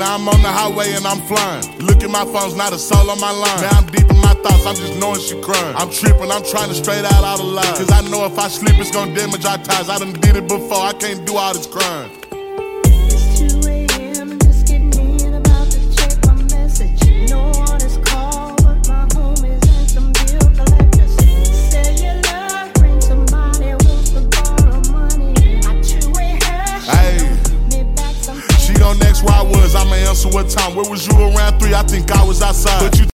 Now I'm on the highway and I'm flying. Look at my phone's not a soul on my line. Now I'm deep in my thoughts, I'm just knowing she crying. I'm tripping, I'm trying to straight out all the lies. Cause I know if I sleep it's gonna damage our ties. I done did it before, I can't do all this crying. It's 2 a.m. just getting in, about to check my message. No one is called, but my homies and some bill collectors. Cellular, ring, somebody wants to borrow money. I two-way her, She on next where I was, I'ma answer what time. Where was you around 3? I think I was outside. But you